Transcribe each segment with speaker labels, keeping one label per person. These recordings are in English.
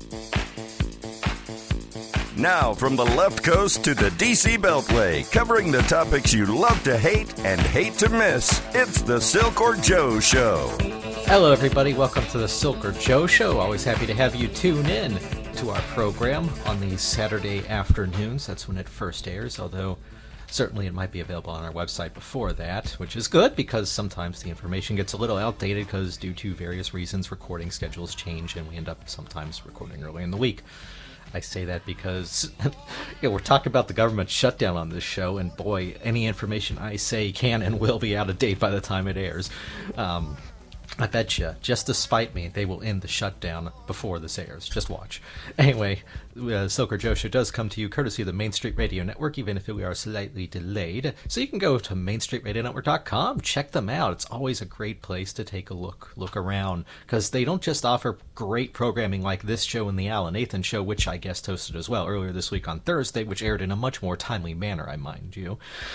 Speaker 1: Now, from the left coast to the DC Beltway, covering the topics you love to hate and hate to miss, it's the Silk or Joe Show.
Speaker 2: Hello, everybody. Welcome to the Silk or Joe Show. Always happy to have you tune in to our program on these Saturday afternoons. That's when it first airs, although certainly it might be available on our website before that, which is good because sometimes the information gets a little outdated because due to various reasons, recording schedules change and we end up sometimes recording early in the week. I say that because we're talking about the government shutdown on this show, and boy, any information I say can and will be out of date by the time it airs. I bet you, just to spite me, they will end the shutdown before this airs. Just watch. Anyway, Silk or Joe Show does come to you courtesy of the Main Street Radio Network, even if we are slightly delayed. So you can go to MainStreetRadioNetwork.com, check them out. It's always a great place to take a look around, because they don't just offer great programming like this show and the Alan Nathan Show, which I guest hosted as well earlier this week on Thursday, which aired in a much more timely manner, I mind you.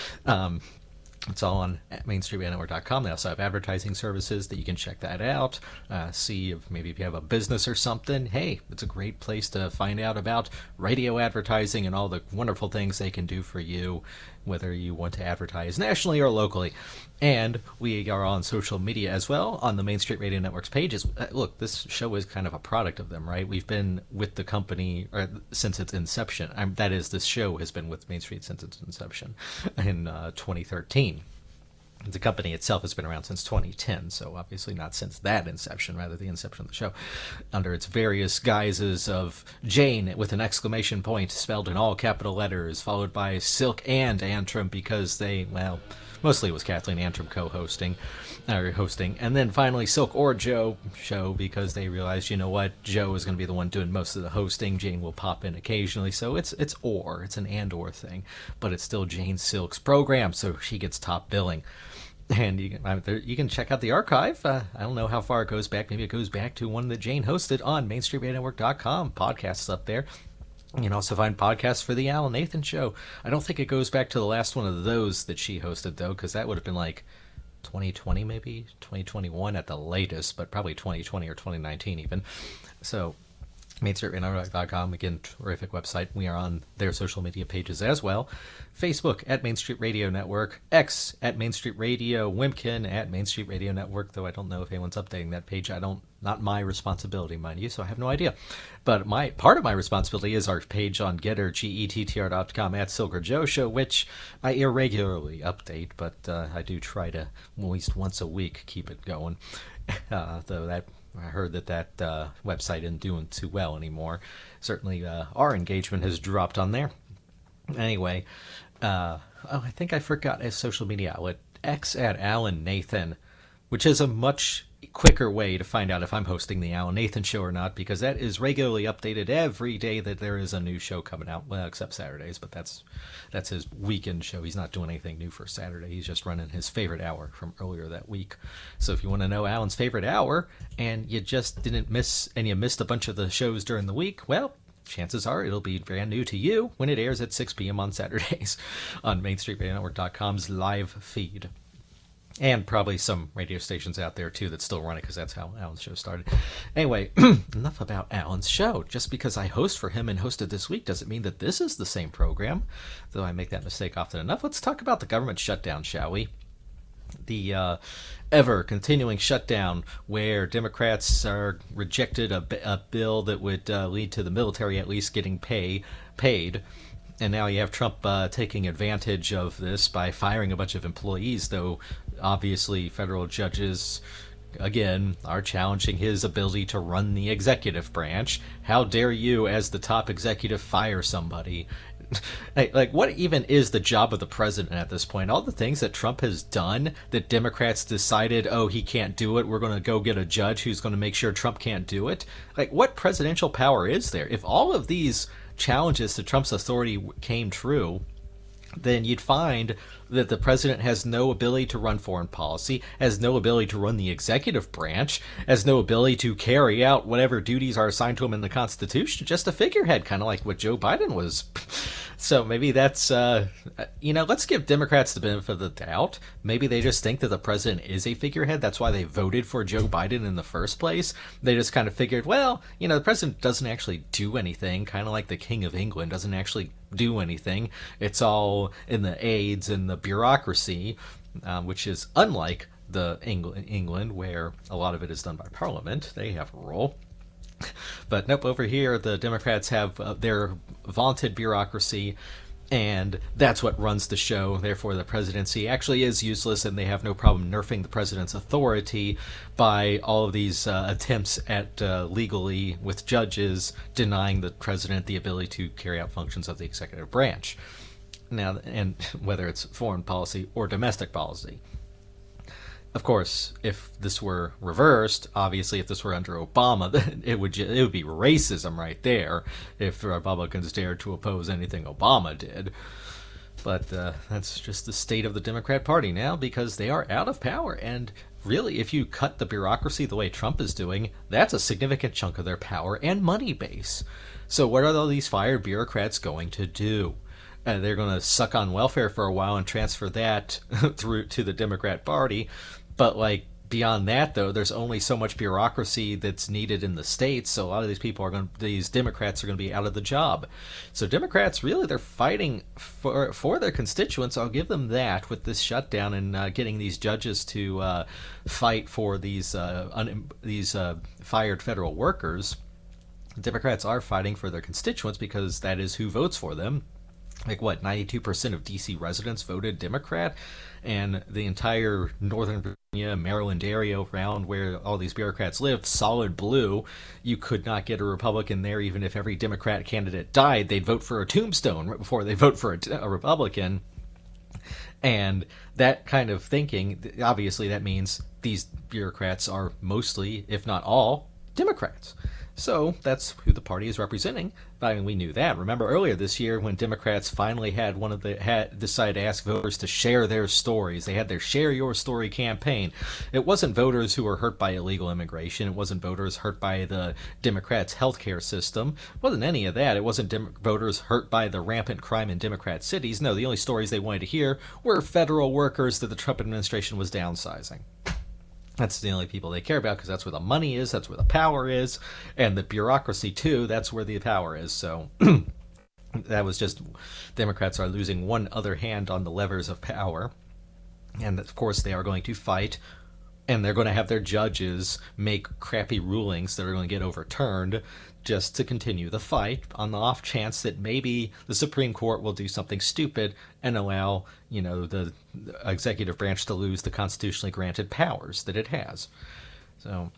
Speaker 2: It's all on MainStreetRadioNetwork.com. They also have advertising services that you can check that out. See if maybe if you have a business or something. Hey, it's a great place to find out about radio advertising and all the wonderful things they can do for you, whether you want to advertise nationally or locally. And we are on social media as well on the Main Street Radio Network's pages. Look, this show is kind of a product of them, right? We've been with the company since its inception. That is, this show has been with Main Street since its inception in 2013. The company itself has been around since 2010, so obviously not since that inception, rather the inception of the show, under its various guises of Jane with an exclamation point spelled in all capital letters, followed by Silk and Antrim because they, well, mostly it was Kathleen Antrim hosting, and then finally Silk or Joe Show because they realized, you know what, Joe is going to be the one doing most of the hosting. Jane will pop in occasionally, so it's an and/or thing, but it's still Jane Silk's program, so she gets top billing. And you can check out the archive. I don't know how far it goes back. Maybe it goes back to one that Jane hosted on MainStreetRadioNetwork.com. Podcasts up there. You can also find podcasts for the Alan Nathan Show. I don't think it goes back to the last one of those that she hosted, though, because that would have been like 2020 maybe, 2021 at the latest, but probably 2020 or 2019 even. So MainStreetRadioNetwork.com, again, terrific website. We are on their social media pages as well. Facebook at Main Street Radio Network, X at Main Street Radio, Wimpkin at Main Street Radio Network, though I don't know if anyone's updating that page. Not my responsibility, mind you, so I have no idea. But part of my responsibility is our page on Getter, GETTR.com, at Silk or Joe Show, which I irregularly update, but I do try to, at least once a week, keep it going. Though that I heard that website isn't doing too well anymore. Certainly our engagement has dropped on there. Anyway, I think I forgot a social media outlet, X at Alan Nathan, which is a much quicker way to find out if I'm hosting the Alan Nathan Show or not, because that is regularly updated every day that there is a new show coming out, well, except Saturdays, but that's his weekend show. He's not doing anything new for Saturday. He's just running his favorite hour from earlier that week. So if you want to know Alan's favorite hour and you just didn't miss, and you missed a bunch of the shows during the week, well, chances are it'll be brand new to you when it airs at 6 p.m. on Saturdays on MainStreetRadioNetwork.com's live feed. And probably some radio stations out there, too, that still run it, because that's how Alan's show started. Anyway, enough about Alan's show. Just because I host for him and hosted this week doesn't mean that this is the same program, though I make that mistake often enough. Let's talk about the government shutdown, shall we? The ever-continuing shutdown where Democrats are rejected a bill that would lead to the military at least getting paid. And now you have Trump taking advantage of this by firing a bunch of employees, though obviously federal judges, again, are challenging his ability to run the executive branch. How dare you, as the top executive, fire somebody? Like, what even is the job of the president at this point? All the things that Trump has done that Democrats decided, oh, he can't do it, we're going to go get a judge who's going to make sure Trump can't do it. Like, what presidential power is there? If all of these challenges to Trump's authority came true, then you'd find that the president has no ability to run foreign policy, has no ability to run the executive branch, has no ability to carry out whatever duties are assigned to him in the Constitution, just a figurehead, kind of like what Joe Biden was So maybe that's, let's give Democrats the benefit of the doubt. Maybe they just think that the president is a figurehead. That's why they voted for Joe Biden in the first place. They just kind of figured, well, the president doesn't actually do anything, kind of like the King of England doesn't actually do anything. It's all in the aides and the bureaucracy, which is unlike the England, where a lot of it is done by Parliament. They have a role. But nope, over here the Democrats have their vaunted bureaucracy, and that's what runs the show. Therefore, the presidency actually is useless, and they have no problem nerfing the president's authority by all of these attempts at legally, with judges, denying the president the ability to carry out functions of the executive branch. Now, and whether it's foreign policy or domestic policy. Of course, if this were reversed, obviously, if this were under Obama, then it would be racism right there if the Republicans dared to oppose anything Obama did. But that's just the state of the Democrat Party now, because they are out of power. And really, if you cut the bureaucracy the way Trump is doing, that's a significant chunk of their power and money base. So what are all these fired bureaucrats going to do? They're going to suck on welfare for a while and transfer that through to the Democrat Party. But beyond that, though, there's only so much bureaucracy that's needed in the states. So a lot of these Democrats are going to be out of the job. So Democrats, really, they're fighting for their constituents. I'll give them that with this shutdown and getting these judges to fight for these fired federal workers. Democrats are fighting for their constituents because that is who votes for them. 92% of D.C. residents voted Democrat, and the entire Northern Virginia, Maryland area around where all these bureaucrats live, solid blue. You could not get a Republican there. Even if every Democrat candidate died, they'd vote for a tombstone right before they vote for a Republican. And that kind of thinking, obviously that means these bureaucrats are mostly, if not all, Democrats. So that's who the party is representing. I mean, we knew that. Remember earlier this year when Democrats finally had decided to ask voters to share their stories. They had their Share Your Story campaign. It wasn't voters who were hurt by illegal immigration. It wasn't voters hurt by the Democrats' healthcare system. It wasn't any of that. It wasn't voters hurt by the rampant crime in Democrat cities. No, the only stories they wanted to hear were federal workers that the Trump administration was downsizing. That's the only people they care about because that's where the money is, that's where the power is, and the bureaucracy, too, that's where the power is. So that was just Democrats are losing one other hand on the levers of power. And, of course, they are going to fight, and they're going to have their judges make crappy rulings that are going to get overturned just to continue the fight on the off chance that maybe the Supreme Court will do something stupid and allow, the executive branch to lose the constitutionally granted powers that it has. So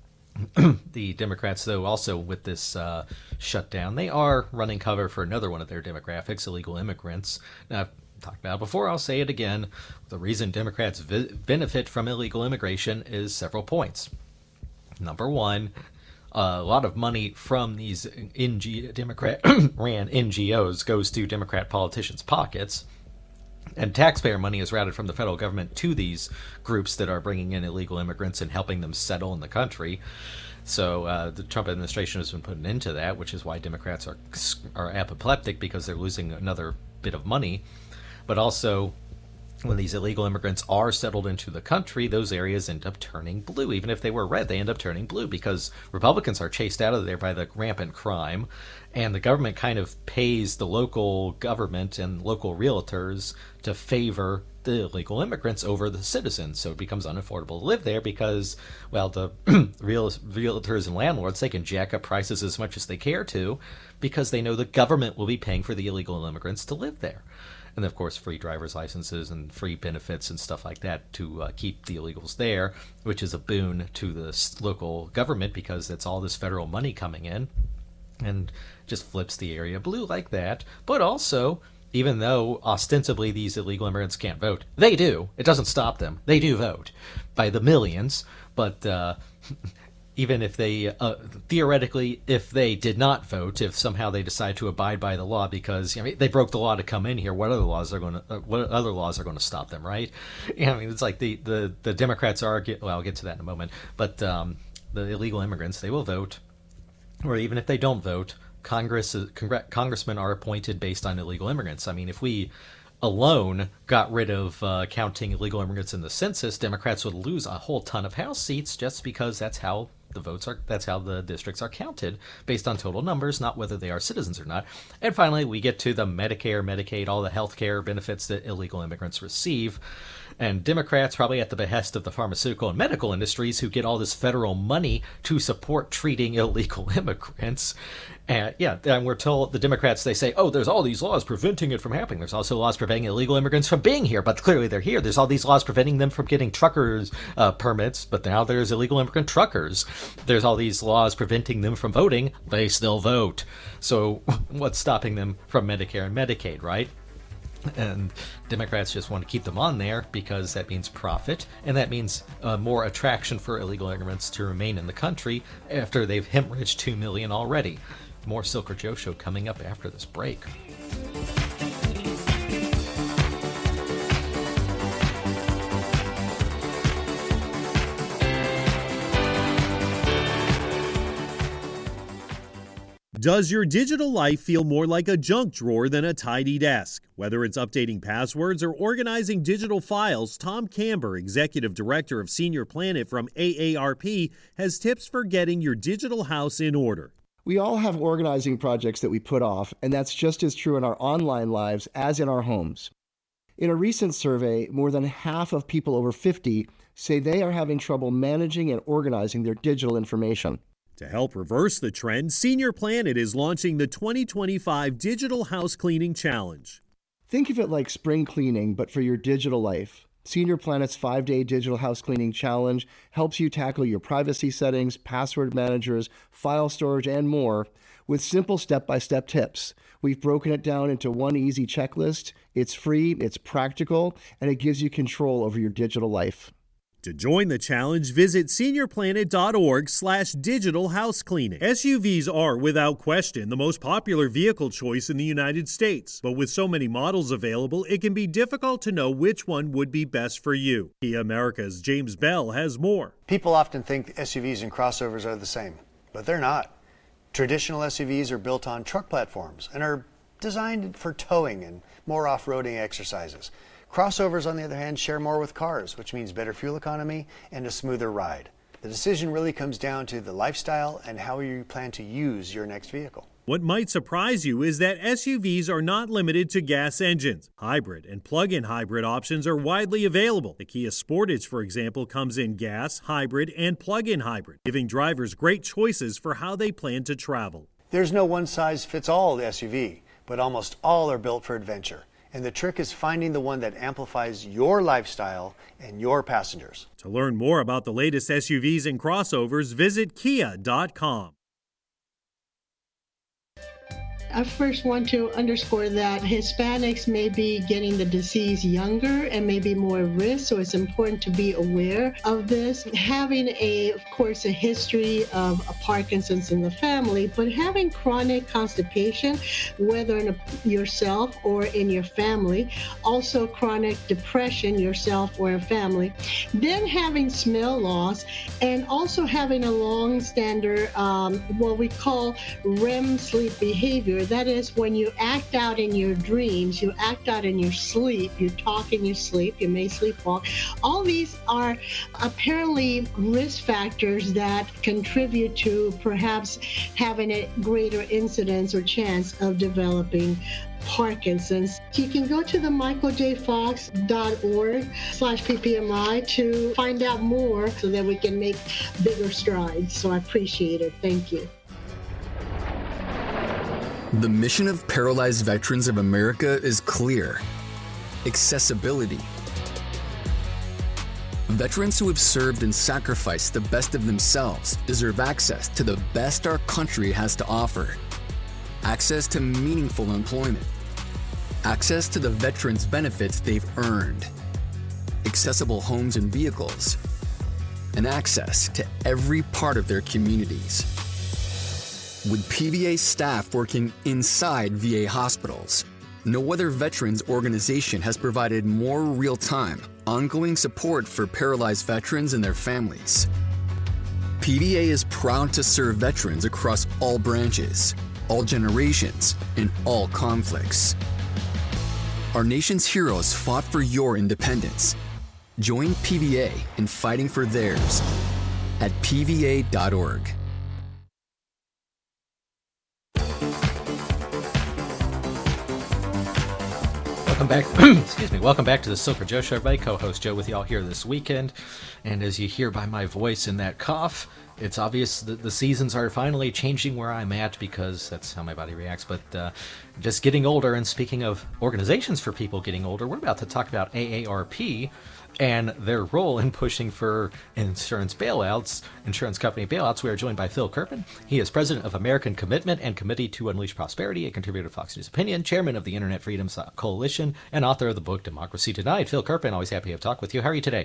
Speaker 2: the Democrats, though, also with this shutdown, they are running cover for another one of their demographics, illegal immigrants. Now, I've talked about it before, I'll say it again. The reason Democrats benefit from illegal immigration is several points. Number one, a lot of money from these Democrat-ran NGOs goes to Democrat politicians' pockets, and taxpayer money is routed from the federal government to these groups that are bringing in illegal immigrants and helping them settle in the country. So the Trump administration has been putting into that, which is why Democrats are apoplectic, because they're losing another bit of money. But also, when these illegal immigrants are settled into the country, those areas end up turning blue. Even if they were red, they end up turning blue because Republicans are chased out of there by the rampant crime, and the government kind of pays the local government and local realtors to favor the illegal immigrants over the citizens. So it becomes unaffordable to live there because, well, the realtors and landlords, they can jack up prices as much as they care to because they know the government will be paying for the illegal immigrants to live there. And, of course, free driver's licenses and free benefits and stuff like that to keep the illegals there, which is a boon to the local government because it's all this federal money coming in and just flips the area blue like that. But also, even though ostensibly these illegal immigrants can't vote, they do. It doesn't stop them. They do vote by the millions. But even if they, theoretically, if they did not vote, if somehow they decide to abide by the law because they broke the law to come in here, what other laws are going to stop them, right? It's like the Democrats argue. Well, I'll get to that in a moment. But the illegal immigrants, they will vote, or even if they don't vote, congressmen are appointed based on illegal immigrants. I mean, if we alone got rid of counting illegal immigrants in the census, Democrats would lose a whole ton of House seats just because that's how the districts are counted based on total numbers, not whether they are citizens or not. And finally, we get to the Medicare, Medicaid, all the health care benefits that illegal immigrants receive. And Democrats, probably at the behest of the pharmaceutical and medical industries, who get all this federal money to support treating illegal immigrants. And we're told, the Democrats, they say, oh, there's all these laws preventing it from happening. There's also laws preventing illegal immigrants from being here, but clearly they're here. There's all these laws preventing them from getting truckers permits, but now there's illegal immigrant truckers. There's all these laws preventing them from voting. They still vote. So what's stopping them from Medicare and Medicaid, right? And Democrats just want to keep them on there because that means profit, and that means more attraction for illegal immigrants to remain in the country after they've hemorrhaged 2 million already. More Silker Joe Show coming up after this break.
Speaker 3: Does your digital life feel more like a junk drawer than a tidy desk? Whether it's updating passwords or organizing digital files, Tom Camber, Executive Director of Senior Planet from AARP, has tips for getting your digital house in order.
Speaker 4: We all have organizing projects that we put off, and that's just as true in our online lives as in our homes. In a recent survey, more than half of people over 50 say they are having trouble managing and organizing their digital information.
Speaker 3: To help reverse the trend, Senior Planet is launching the 2025 Digital House Cleaning Challenge.
Speaker 4: Think of it like spring cleaning, but for your digital life. Senior Planet's 5-day Digital House Cleaning Challenge helps you tackle your privacy settings, password managers, file storage, and more with simple step-by-step tips. We've broken it down into one easy checklist. It's free, it's practical, and it gives you control over your digital life.
Speaker 3: To join the challenge, visit seniorplanet.org/digital house cleaning. SUVs are, without question, the most popular vehicle choice in the United States. But with so many models available, it can be difficult to know which one would be best for you. Kia America's James Bell has more.
Speaker 5: People often think SUVs and crossovers are the same, but they're not. Traditional SUVs are built on truck platforms and are designed for towing and more off-roading exercises. Crossovers, on the other hand, share more with cars, which means better fuel economy and a smoother ride. The decision really comes down to the lifestyle and how you plan to use your next vehicle.
Speaker 3: What might surprise you is that SUVs are not limited to gas engines. Hybrid and plug-in hybrid options are widely available. The Kia Sportage, for example, comes in gas, hybrid, and plug-in hybrid, giving drivers great choices for how they plan to travel.
Speaker 5: There's no one-size-fits-all SUV, but almost all are built for adventure. And the trick is finding the one that amplifies your lifestyle and your passengers.
Speaker 3: To learn more about the latest SUVs and crossovers, visit kia.com.
Speaker 6: I first want to underscore that Hispanics may be getting the disease younger and may be more at risk, so it's important to be aware of this. Having of course, a history of Parkinson's in the family, but having chronic constipation, whether in yourself or in your family, also chronic depression yourself or a family, then having smell loss, and also having a long-standing, what we call REM sleep behavior. That is when you act out in your dreams, you act out in your sleep, you talk in your sleep, you may sleepwalk. All these are apparently risk factors that contribute to perhaps having a greater incidence or chance of developing Parkinson's. You can go to the michaeljfox.org/ppmi to find out more so that we can make bigger strides. So I appreciate it. Thank you.
Speaker 7: The mission of Paralyzed Veterans of America is clear: accessibility. Veterans who have served and sacrificed the best of themselves deserve access to the best our country has to offer. Access to meaningful employment. Access to the veterans' benefits they've earned. Accessible homes and vehicles. And access to every part of their communities. With PVA staff working inside VA hospitals, no other veterans organization has provided more real-time, ongoing support for paralyzed veterans and their families. PVA is proud to serve veterans across all branches, all generations, and all conflicts. Our nation's heroes fought for your independence. Join PVA in fighting for theirs at pva.org.
Speaker 2: Welcome back. Excuse me. Welcome back to the Silker Joe Show, everybody. Co-host Joe with y'all here this weekend. And as you hear by my voice in that cough, it's obvious that the seasons are finally changing where I'm at, because that's how my body reacts. But just getting older, and speaking of organizations for people getting older, we're about to talk about AARP and their role in pushing for insurance company bailouts. We are joined by Phil Kerpen. He is president of American Commitment and Committee to Unleash Prosperity, a contributor to Fox News Opinion, chairman of the Internet Freedom Coalition, and author of the book Democracy Denied. Phil Kerpen, always happy to talk with you. How are you today?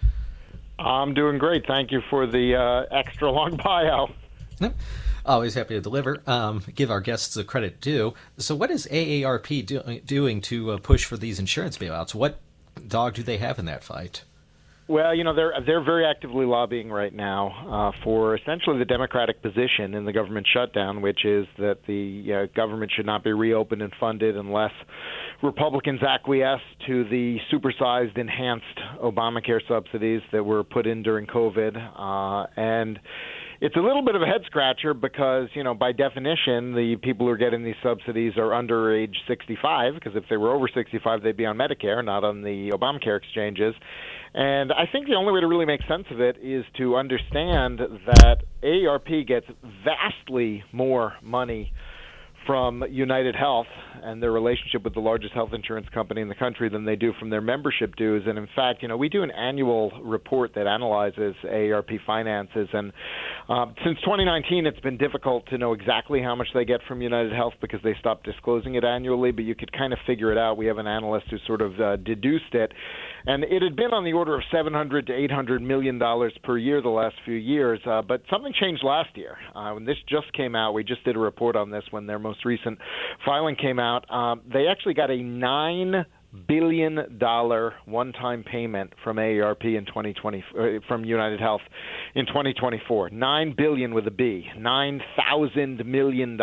Speaker 8: I'm doing great. Thank you for the extra long bio.
Speaker 2: Always happy to deliver. Give our guests the credit due. So what is AARP doing to push for these insurance bailouts? What dog do they have in that fight?
Speaker 8: Well, they're very actively lobbying right now for essentially the Democratic position in the government shutdown, which is that the government should not be reopened and funded unless Republicans acquiesce to the supersized, enhanced Obamacare subsidies that were put in during COVID. And it's a little bit of a head-scratcher because, by definition, the people who are getting these subsidies are under age 65, because if they were over 65, they'd be on Medicare, not on the Obamacare exchanges. And I think the only way to really make sense of it is to understand that AARP gets vastly more money from United Health and their relationship with the largest health insurance company in the country than they do from their membership dues. And in fact, we do an annual report that analyzes AARP finances. And since 2019, it's been difficult to know exactly how much they get from United Health because they stopped disclosing it annually, but you could kind of figure it out. We have an analyst who sort of deduced it. And it had been on the order of $700 to $800 million per year the last few years, but something changed last year. When this just came out, we just did a report on this when their most recent filing came out. They actually got a $9 billion one-time payment from AARP in 2020 from United Health in 2024. $9 billion with a B, $9,000 million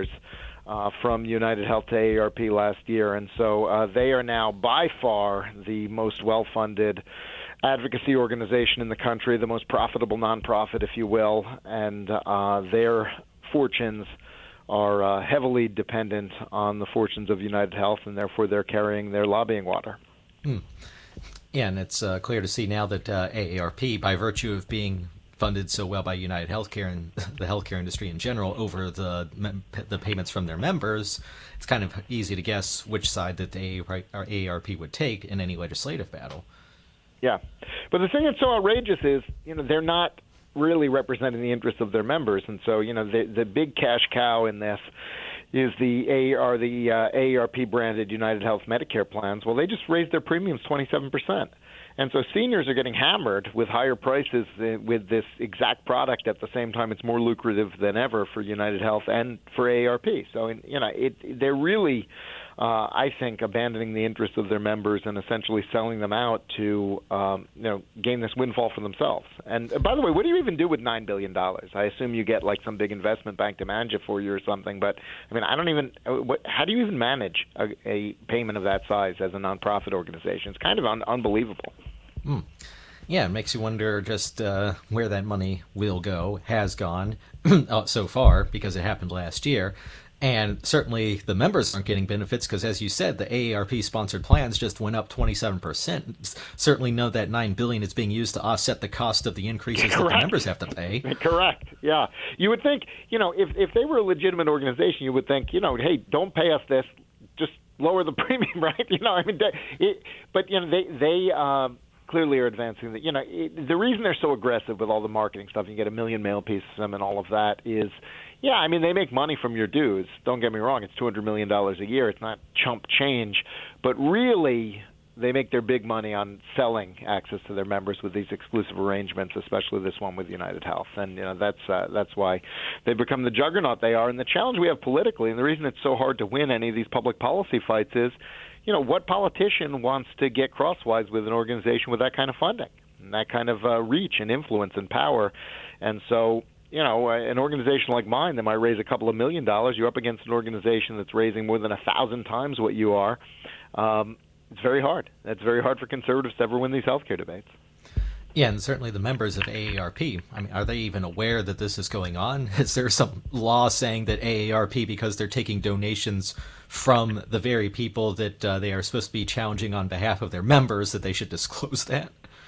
Speaker 8: from United Health to AARP last year. And so they are now by far the most well-funded advocacy organization in the country, the most profitable nonprofit, if you will, and their fortunes are heavily dependent on the fortunes of United Health, and therefore they're carrying their lobbying water.
Speaker 2: Yeah, and it's clear to see now that AARP, by virtue of being funded so well by United Healthcare and the healthcare industry in general over the payments from their members, it's kind of easy to guess which side that the AARP would take in any legislative battle. Yeah,
Speaker 8: but the thing that's so outrageous is, they're not really representing the interests of their members, and so the big cash cow in this is the AARP branded United Health Medicare plans. Well, they just raised their premiums 27%. And so seniors are getting hammered with higher prices with this exact product. At the same time, it's more lucrative than ever for United Health and for AARP. So, they're really, I think, abandoning the interests of their members and essentially selling them out to, gain this windfall for themselves. And by the way, what do you even do with $9 billion? I assume you get like some big investment bank to manage it for you or something. But I don't even. How do you even manage a payment of that size as a nonprofit organization? It's kind of unbelievable.
Speaker 2: Yeah, it makes you wonder just where that money will go, has gone so far, because it happened last year. And certainly the members aren't getting benefits because, as you said, the AARP-sponsored plans just went up 27%. Certainly know that $9 billion is being used to offset the cost of the increases that the members have to pay.
Speaker 8: Correct, yeah. You would think, if they were a legitimate organization, you would think, hey, don't pay us this, just lower the premium, right? But they clearly are advancing that. The reason they're so aggressive with all the marketing stuff, you get 1 million mail pieces of them and all of that, is, they make money from your dues. Don't get me wrong, it's $200 million a year. It's not chump change. But really, they make their big money on selling access to their members with these exclusive arrangements, especially this one with United Health. And that's why they've become the juggernaut they are. And the challenge we have politically, and the reason it's so hard to win any of these public policy fights is, what politician wants to get crosswise with an organization with that kind of funding and that kind of reach and influence and power? And so, an organization like mine that might raise a couple of $1 million, you're up against an organization that's raising more than 1,000 times what you are. It's very hard. It's very hard for conservatives to ever win these healthcare debates.
Speaker 2: Yeah, and certainly the members of AARP, I mean, are they even aware that this is going on? Is there some law saying that AARP, because they're taking donations from the very people that they are supposed to be challenging on behalf of their members, that they should disclose that?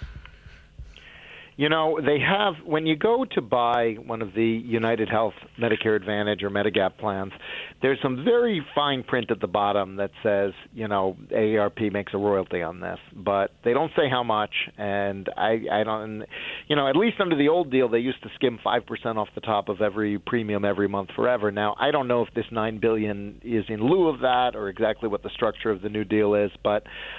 Speaker 8: They have, when you go to buy one of the United Health Medicare Advantage or Medigap plans, there's some very fine print at the bottom that says, AARP makes a royalty on this, but they don't say how much. And I don't, at least under the old deal, they used to skim 5% off the top of every premium every month forever. Now, I don't know if this $9 billion is in lieu of that or exactly what the structure of the new deal is, but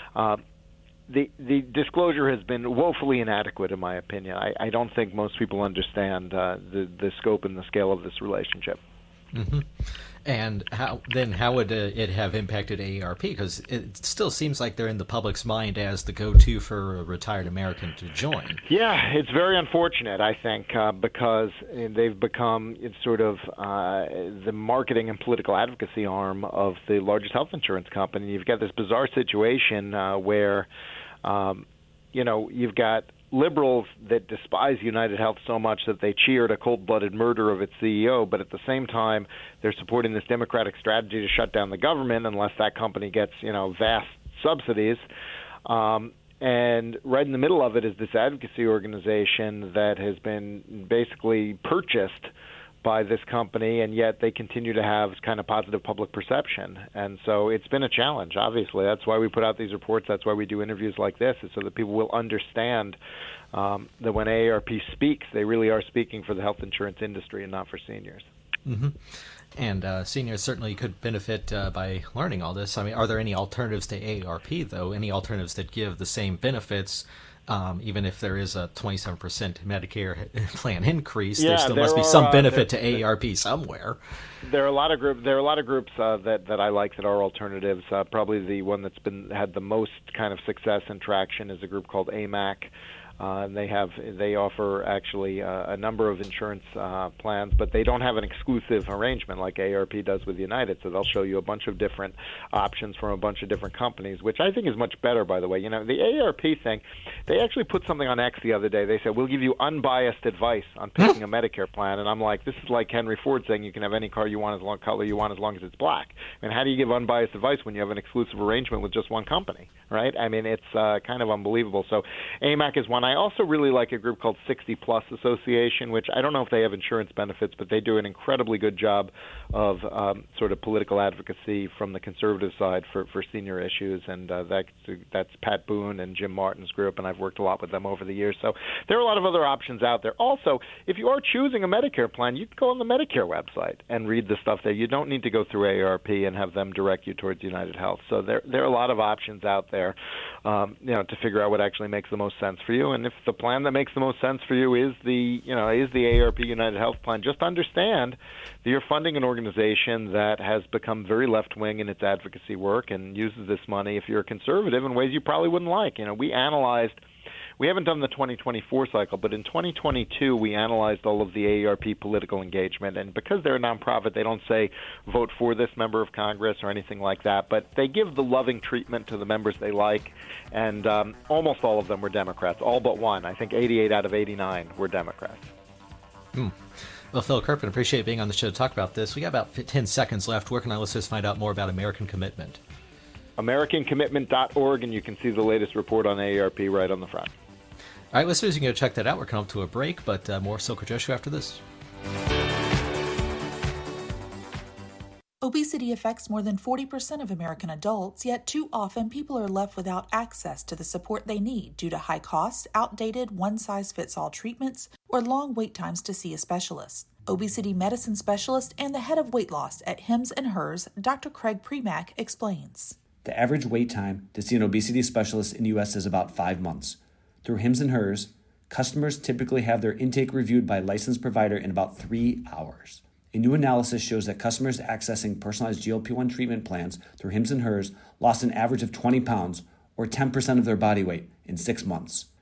Speaker 8: the disclosure has been woefully inadequate, in my opinion. I don't think most people understand the scope and the scale of this relationship.
Speaker 2: Mm-hmm. And how would it have impacted AARP? Because it still seems like they're in the public's mind as the go-to for a retired American to join.
Speaker 8: Yeah, it's very unfortunate, I think, because they've become sort of the marketing and political advocacy arm of the largest health insurance company. You've got this bizarre situation where, you've got liberals that despise United Health so much that they cheered a cold-blooded murder of its CEO, but at the same time they're supporting this Democratic strategy to shut down the government unless that company gets, vast subsidies. And right in the middle of it is this advocacy organization that has been basically purchased by this company, and yet they continue to have kind of positive public perception. And so it's been a challenge, obviously. That's why we put out these reports. That's why we do interviews like this, is so that people will understand that when AARP speaks, they really are speaking for the health insurance industry and not for seniors.
Speaker 2: Mm-hmm. And seniors certainly could benefit by learning all this. I mean, are there any alternatives to AARP, though? Any alternatives that give the same benefits? Even if there is a 27% Medicare plan increase, there still must be some benefit to AARP somewhere.
Speaker 8: There are a lot of groups. That I like that are alternatives. Probably the one that's had the most kind of success and traction is a group called AMAC. And they offer actually a number of insurance plans, but they don't have an exclusive arrangement like AARP does with United. So they'll show you a bunch of different options from a bunch of different companies, which I think is much better, by the way. The AARP thing, they actually put something on X the other day. They said, we'll give you unbiased advice on picking a Medicare plan. And I'm like, this is like Henry Ford saying you can have any car you want, color you want, as long as it's black. I mean, how do you give unbiased advice when you have an exclusive arrangement with just one company, right? I mean, it's kind of unbelievable. So AMAC is one. I also really like a group called 60 Plus Association, which I don't know if they have insurance benefits, but they do an incredibly good job of sort of political advocacy from the conservative side for senior issues, and that's Pat Boone and Jim Martin's group, and I've worked a lot with them over the years. So there are a lot of other options out there. Also, if you are choosing a Medicare plan, you can go on the Medicare website and read the stuff there. You don't need to go through AARP and have them direct you towards United Health. So there are a lot of options out there, to figure out what actually makes the most sense for you. And if the plan that makes the most sense for you is the AARP United Health plan, just understand that you're funding an organization that has become very left-wing in its advocacy work and uses this money, if you're a conservative, in ways you probably wouldn't like. We haven't done the 2024 cycle, but in 2022 we analyzed all of the AARP political engagement, and because they're a nonprofit, they don't say vote for this member of Congress or anything like that, but they give the loving treatment to the members they like, and almost all of them were Democrats, all but one. I think 88 out of 89 were Democrats.
Speaker 2: Well, Phil Kerpen, appreciate being on the show to talk about this. We got about 10 seconds left. Where can our listeners find out more about American Commitment?
Speaker 8: AmericanCommitment.org, and you can see the latest report on AARP right on the front.
Speaker 2: All right, listeners, you can go check that out. We're coming up to a break, but more Silker Joe Show after this.
Speaker 9: Obesity affects more than 40% of American adults, yet too often people are left without access to the support they need due to high costs, outdated one-size-fits-all treatments, or long wait times to see a specialist. Obesity medicine specialist and the head of weight loss at Hims & Hers, Dr. Craig Premack, explains.
Speaker 10: The average wait time to see an obesity specialist in the U.S. is about 5 months. Through Hims & Hers, customers typically have their intake reviewed by a licensed provider in about 3 hours. A new analysis shows that customers accessing personalized GLP-1 treatment plans through Hims & Hers lost an average of 20 pounds, or 10% of their body weight, in 6 months.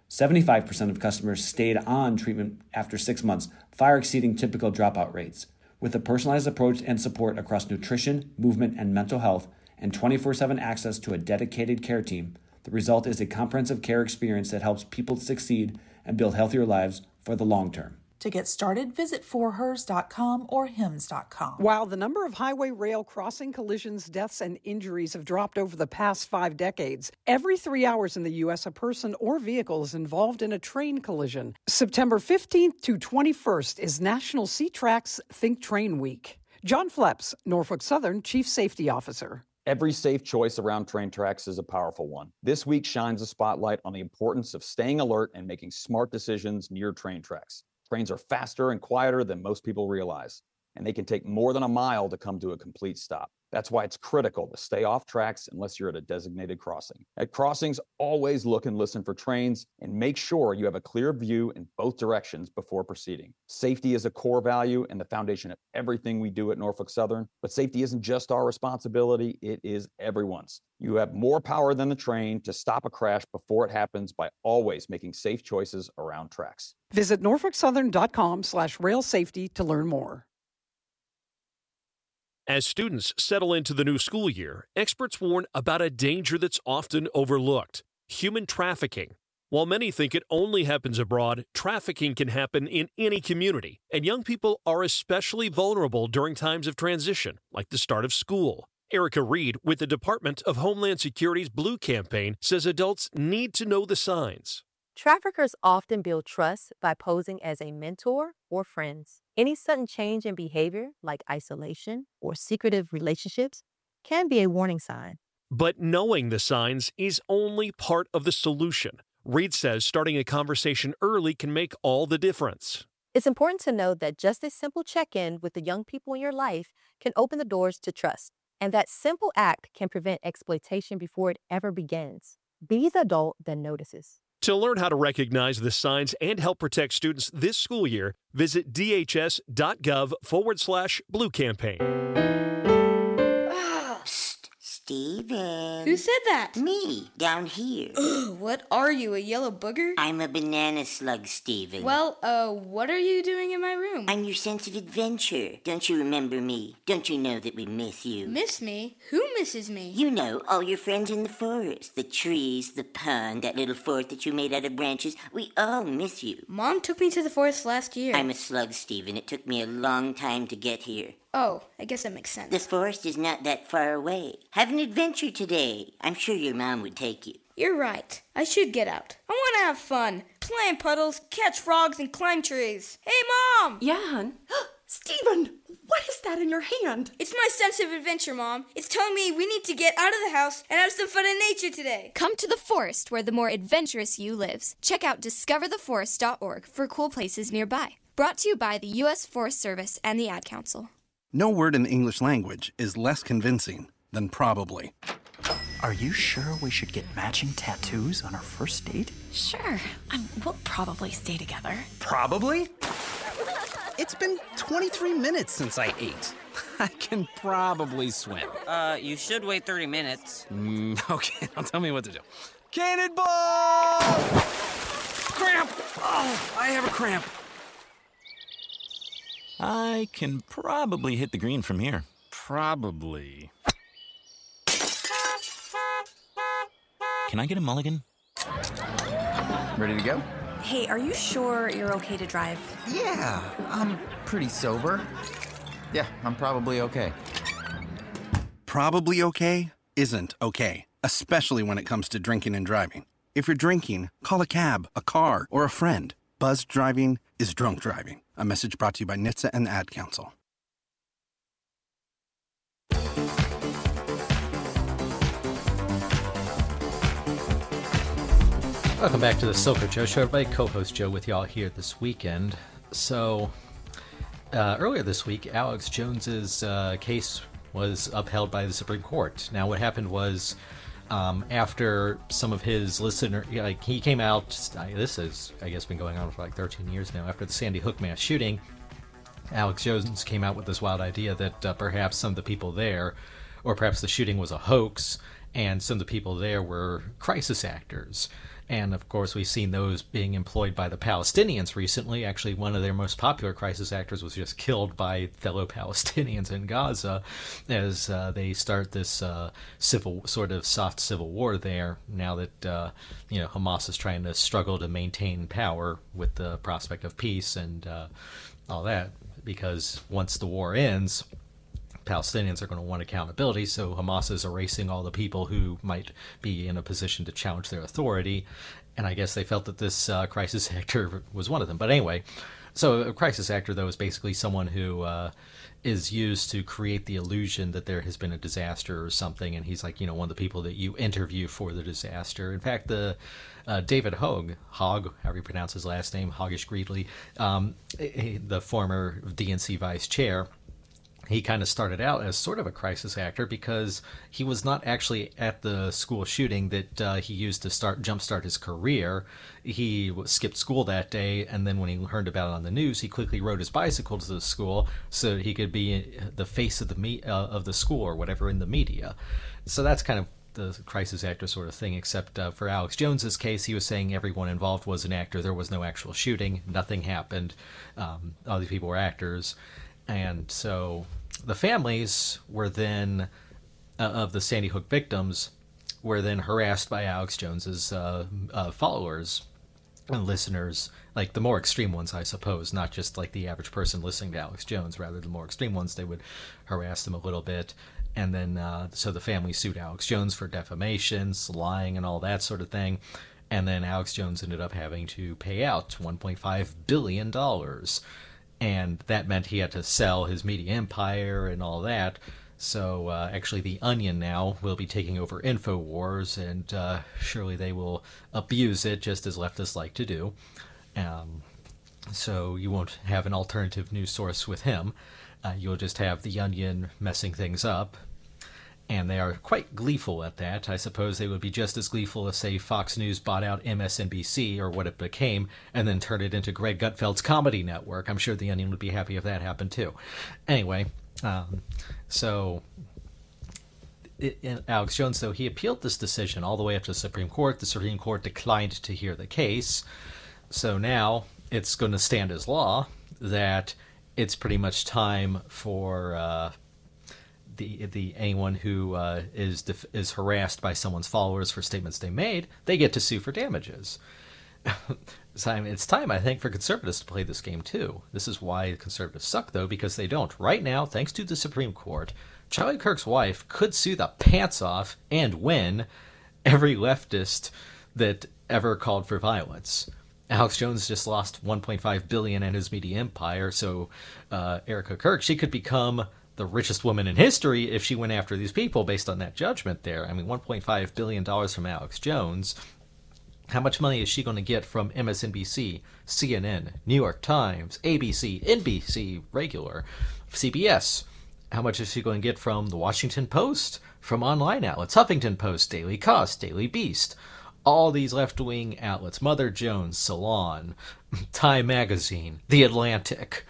Speaker 10: 75% of customers stayed on treatment after 6 months, far exceeding typical dropout rates. With a personalized approach and support across nutrition, movement, and mental health, and 24/7 access to a dedicated care team, the result is a comprehensive care experience that helps people succeed and build healthier lives for the long term.
Speaker 9: To get started, visit forhers.com or hims.com.
Speaker 11: While the number of highway rail crossing collisions, deaths, and injuries have dropped over the past 5 decades, every 3 hours in the U.S. a person or vehicle is involved in a train collision. September 15th to 21st is National C-Tracks Think Train Week. John Fleps, Norfolk Southern Chief Safety Officer.
Speaker 12: Every safe choice around train tracks is a powerful one. This week shines a spotlight on the importance of staying alert and making smart decisions near train tracks. Trains are faster and quieter than most people realize, and they can take more than a mile to come to a complete stop. That's why it's critical to stay off tracks unless you're at a designated crossing. At crossings, always look and listen for trains and make sure you have a clear view in both directions before proceeding. Safety is a core value and the foundation of everything we do at Norfolk Southern, but safety isn't just our responsibility, it is everyone's. You have more power than the train to stop a crash before it happens by always making safe choices around tracks.
Speaker 11: Visit norfolksouthern.com/rail-safety to learn more.
Speaker 13: As students settle into the new school year, experts warn about a danger that's often overlooked: human trafficking. While many think it only happens abroad, trafficking can happen in any community, and young people are especially vulnerable during times of transition, like the start of school. Erica Reed with the Department of Homeland Security's Blue Campaign says adults need to know the signs.
Speaker 14: Traffickers often build trust by posing as a mentor or friends. Any sudden change in behavior, like isolation or secretive relationships, can be a warning sign.
Speaker 13: But knowing the signs is only part of the solution. Reed says starting a conversation early can make all the difference.
Speaker 14: It's important to know that just a simple check-in with the young people in your life can open the doors to trust, and that simple act can prevent exploitation before it ever begins. Be the adult that notices.
Speaker 13: To learn how to recognize the signs and help protect students this school year, visit dhs.gov/Blue Campaign.
Speaker 15: Steven.
Speaker 16: Who said that?
Speaker 15: Me, down here.
Speaker 16: What are you, a yellow booger?
Speaker 15: I'm a banana slug, Steven.
Speaker 16: Well, what are you doing in my room?
Speaker 15: I'm your sense of adventure. Don't you remember me? Don't you know that we miss you?
Speaker 16: Miss me? Who misses me?
Speaker 15: You know, all your friends in the forest. The trees, the pond, that little fort that you made out of branches. We all miss you.
Speaker 16: Mom took me to the forest last year.
Speaker 15: I'm a slug, Steven. It took me a long time to get here.
Speaker 16: Oh, I guess that makes sense.
Speaker 15: The forest is not that far away. Have an adventure today. I'm sure your mom would take you.
Speaker 16: You're right. I should get out. I want to have fun. Play in puddles, catch frogs, and climb trees. Hey, Mom!
Speaker 17: Yeah, hon? Steven, what is that in your hand?
Speaker 16: It's my sense of adventure, Mom. It's telling me we need to get out of the house and have some fun in nature today.
Speaker 18: Come to the forest where the more adventurous you lives. Check out discovertheforest.org for cool places nearby. Brought to you by the U.S. Forest Service and the Ad Council.
Speaker 19: No word in the English language is less convincing than probably.
Speaker 20: Are you sure we should get matching tattoos on our first date?
Speaker 21: Sure. We'll probably stay together.
Speaker 20: Probably? It's been 23 minutes since I ate. I can probably swim.
Speaker 22: You should wait 30 minutes.
Speaker 20: Okay, now tell me what to do. Cannonball! Cramp! Oh, I have a cramp.
Speaker 23: I can probably hit the green from here.
Speaker 20: Probably.
Speaker 23: Can I get a mulligan?
Speaker 20: Ready to go?
Speaker 21: Hey, are you sure you're okay to drive?
Speaker 20: Yeah, I'm pretty sober. Yeah, I'm probably okay.
Speaker 19: Probably okay isn't okay, especially when it comes to drinking and driving. If you're drinking, call a cab, a car, or a friend. Buzzed driving is drunk driving. A message brought to you by NHTSA and the Ad Council.
Speaker 2: Welcome back to the Silker Joe Show. Everybody, co-host Joe with y'all here this weekend. So, earlier this week, Alex Jones's case was upheld by the Supreme Court. Now, what happened was, after some of his he came out, this has, I guess, been going on for like 13 years now, after the Sandy Hook mass shooting, Alex Jones came out with this wild idea that perhaps some of the people there, or perhaps the shooting was a hoax, and some of the people there were crisis actors. And of course, we've seen those being employed by the Palestinians recently. Actually, one of their most popular crisis actors was just killed by fellow Palestinians in Gaza as they start this soft civil war there. Now that Hamas is trying to struggle to maintain power with the prospect of peace and all that, because once the war ends, Palestinians are going to want accountability, so Hamas is erasing all the people who might be in a position to challenge their authority, and I guess they felt that this crisis actor was one of them. But anyway, so a crisis actor, though, is basically someone who is used to create the illusion that there has been a disaster or something, and he's like, one of the people that you interview for the disaster. In fact, the David Hogg, however you pronounce his last name, Hoggish Greedley, the former DNC vice chair, he kind of started out as sort of a crisis actor because he was not actually at the school shooting that he used to jumpstart his career. He skipped school that day, and then when he heard about it on the news, he quickly rode his bicycle to the school so he could be the face of the school or whatever in the media. So that's kind of the crisis actor sort of thing, except for Alex Jones's case, he was saying everyone involved was an actor. There was no actual shooting. Nothing happened. All these people were actors. And so the families were then, of the Sandy Hook victims, were then harassed by Alex Jones's followers and listeners, like the more extreme ones, I suppose, not just like the average person listening to Alex Jones. Rather, the more extreme ones, they would harass them a little bit. And then, so the family sued Alex Jones for defamation, lying, and all that sort of thing. And then Alex Jones ended up having to pay out $1.5 billion. And that meant he had to sell his media empire and all that. So actually The Onion now will be taking over InfoWars, and surely they will abuse it just as leftists like to do. So you won't have an alternative news source with him. You'll just have The Onion messing things up. And they are quite gleeful at that. I suppose they would be just as gleeful if, say, Fox News bought out MSNBC, or what it became, and then turned it into Greg Gutfeld's Comedy Network. I'm sure The Onion would be happy if that happened, too. Anyway, Alex Jones, though, he appealed this decision all the way up to the Supreme Court. The Supreme Court declined to hear the case. So now it's going to stand as law that it's pretty much time for anyone who is harassed by someone's followers for statements they made, they get to sue for damages. It's time, I think, for conservatives to play this game too. This is why conservatives suck, though, because they don't. Right now, thanks to the Supreme Court, Charlie Kirk's wife could sue the pants off and win every leftist that ever called for violence. Alex Jones just lost $1.5 billion in his media empire, so Erica Kirk, she could become the richest woman in history if she went after these people based on that judgment there. I mean, $1.5 billion from Alex Jones. How much money is she going to get from MSNBC, CNN, New York Times, ABC, NBC, regular, CBS? How much is she going to get from the Washington Post, from online outlets, Huffington Post, Daily Kos, Daily Beast? All these left-wing outlets, Mother Jones, Salon, Time Magazine, The Atlantic,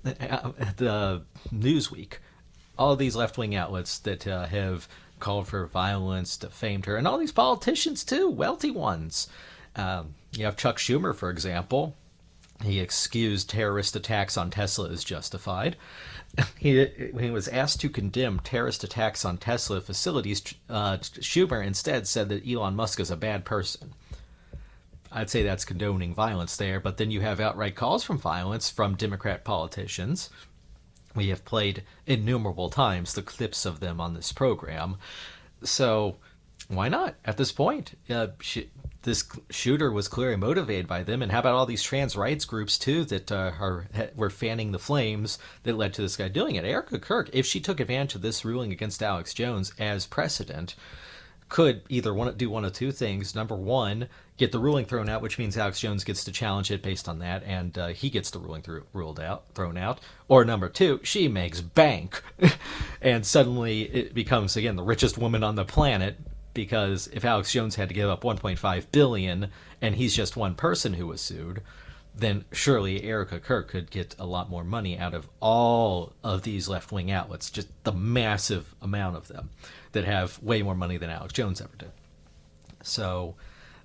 Speaker 2: the Newsweek, all these left-wing outlets that have called for violence, defamed her, and all these politicians too, wealthy ones. You have Chuck Schumer, for example. He excused terrorist attacks on Tesla as justified. When he was asked to condemn terrorist attacks on Tesla facilities, Schumer instead said that Elon Musk is a bad person. I'd say that's condoning violence there, but then you have outright calls for violence from Democrat politicians. We have played innumerable times the clips of them on this program. So why not? At this point, this shooter was clearly motivated by them. And how about all these trans rights groups, too, that were fanning the flames that led to this guy doing it? Erica Kirk, if she took advantage of this ruling against Alex Jones as precedent, could either do one of two things. Number one, get the ruling thrown out, which means Alex Jones gets to challenge it based on that, and he gets the ruling thrown out. Or number two, she makes bank, and suddenly it becomes, again, the richest woman on the planet, because if Alex Jones had to give up $1.5 billion, and he's just one person who was sued, then surely Erica Kirk could get a lot more money out of all of these left-wing outlets, just the massive amount of them that have way more money than Alex Jones ever did. So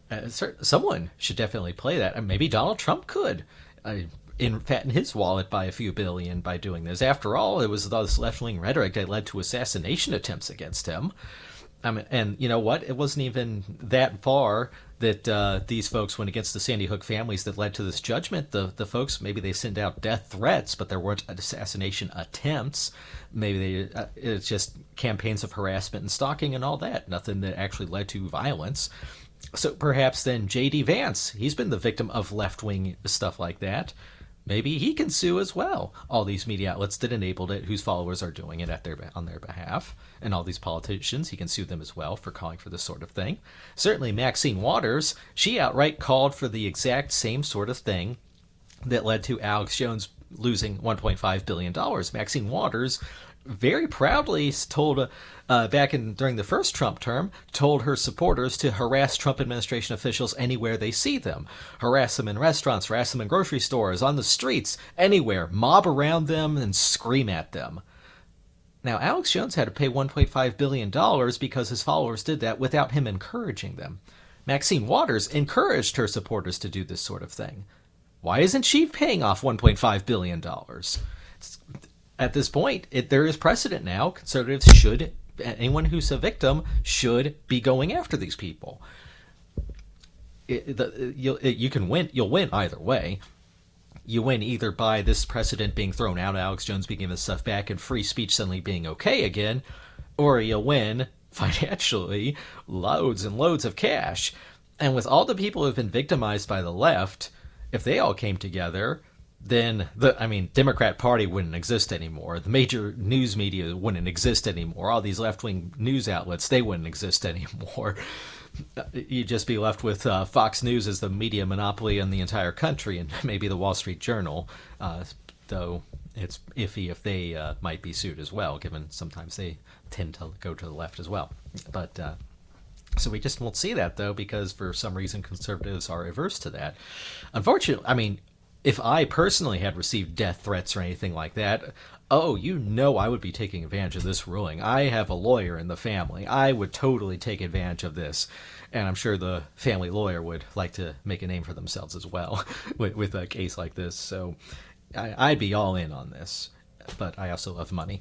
Speaker 2: someone should definitely play that. And maybe Donald Trump could fatten his wallet by a few billion by doing this. After all, it was this left-wing rhetoric that led to assassination attempts against him. And you know what? It wasn't even that far that these folks went against the Sandy Hook families that led to this judgment. The folks, maybe they sent out death threats, but there weren't assassination attempts. Maybe it's just campaigns of harassment and stalking and all that. Nothing that actually led to violence. So perhaps then J.D. Vance, he's been the victim of left-wing stuff like that. Maybe he can sue as well all these media outlets that enabled it, whose followers are doing it on their behalf. And all these politicians, he can sue them as well for calling for this sort of thing. Certainly Maxine Waters, she outright called for the exact same sort of thing that led to Alex Jones losing $1.5 billion. Maxine Waters very proudly told, during the first Trump term, told her supporters to harass Trump administration officials anywhere they see them. Harass them in restaurants, harass them in grocery stores, on the streets, anywhere. Mob around them and scream at them. Now, Alex Jones had to pay $1.5 billion because his followers did that without him encouraging them. Maxine Waters encouraged her supporters to do this sort of thing. Why isn't she paying off $1.5 billion? At this point, there is precedent now. Conservatives should, anyone who's a victim, should be going after these people. You can win. You'll win either way. You win either by this precedent being thrown out, Alex Jones being given this stuff back, and free speech suddenly being okay again, or you'll win financially, loads and loads of cash. And with all the people who have been victimized by the left, if they all came together, then Democrat Party wouldn't exist anymore. The major news media wouldn't exist anymore. All these left-wing news outlets, they wouldn't exist anymore. You'd just be left with Fox News as the media monopoly in the entire country, and maybe the Wall Street Journal, though it's iffy if they might be sued as well, given sometimes they tend to go to the left as well. But so we just won't see that, though, because for some reason conservatives are averse to that. Unfortunately, if I personally had received death threats or anything like that, I would be taking advantage of this ruling. I have a lawyer in the family. I would totally take advantage of this. And I'm sure the family lawyer would like to make a name for themselves as well with a case like this. So I'd be all in on this. But I also love money.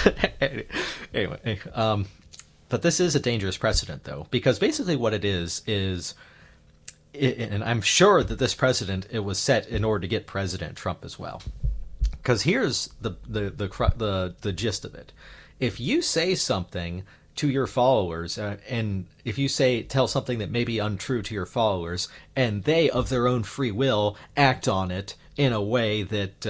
Speaker 2: Anyway, but this is a dangerous precedent, though, because basically what it is and I'm sure that this precedent, it was set in order to get President Trump as well. Because here's the gist of it. If you say something to your followers, and if you tell something that may be untrue to your followers, and they, of their own free will, act on it in a way that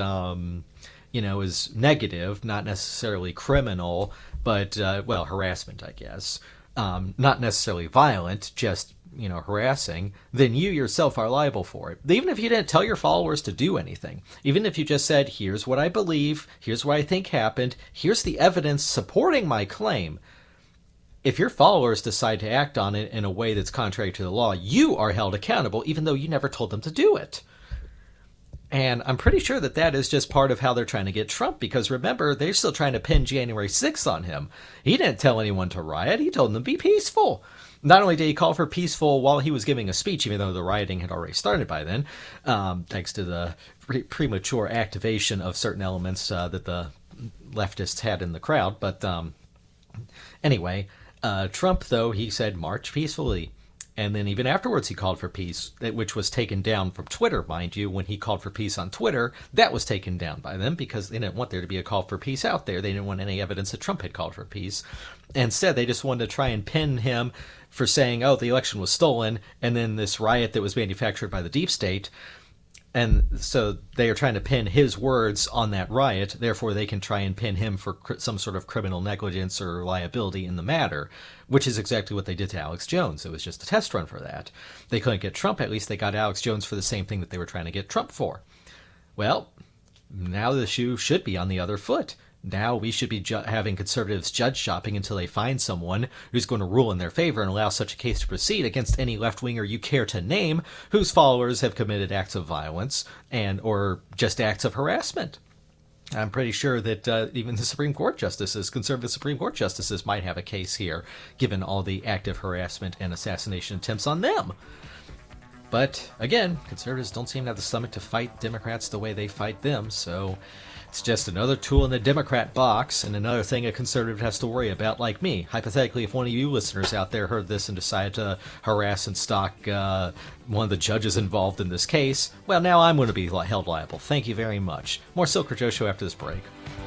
Speaker 2: is negative, not necessarily criminal, but harassment, I guess. Not necessarily violent, just harassing, then you yourself are liable for it. Even if you didn't tell your followers to do anything, even if you just said, here's what I believe, here's what I think happened, here's the evidence supporting my claim. If your followers decide to act on it in a way that's contrary to the law, you are held accountable, even though you never told them to do it. And I'm pretty sure that is just part of how they're trying to get Trump, because remember, they're still trying to pin January 6th on him. He didn't tell anyone to riot. He told them to be peaceful. Not only did he call for peaceful while he was giving a speech, even though the rioting had already started by then, thanks to the premature activation of certain elements that the leftists had in the crowd. But anyway, Trump, though, he said march peacefully. And then even afterwards he called for peace, which was taken down from Twitter, mind you. When he called for peace on Twitter, that was taken down by them because they didn't want there to be a call for peace out there. They didn't want any evidence that Trump had called for peace. Instead, they just wanted to try and pin him for saying, the election was stolen, and then this riot that was manufactured by the deep state. And so they are trying to pin his words on that riot. Therefore, they can try and pin him for some sort of criminal negligence or liability in the matter, which is exactly what they did to Alex Jones. It was just a test run for that. They couldn't get Trump. At least they got Alex Jones for the same thing that they were trying to get Trump for. Well, now the shoe should be on the other foot. Now we should be having conservatives judge shopping until they find someone who's going to rule in their favor and allow such a case to proceed against any left-winger you care to name whose followers have committed acts of violence or just acts of harassment. I'm pretty sure that even the Supreme Court justices, conservative Supreme Court justices, might have a case here, given all the active harassment and assassination attempts on them. But again, conservatives don't seem to have the stomach to fight Democrats the way they fight them, so it's just another tool in the Democrat box and another thing a conservative has to worry about, like me. Hypothetically, if one of you listeners out there heard this and decided to harass and stalk one of the judges involved in this case, well, now I'm going to be held liable. Thank you very much. More Silker Joe Show after this break.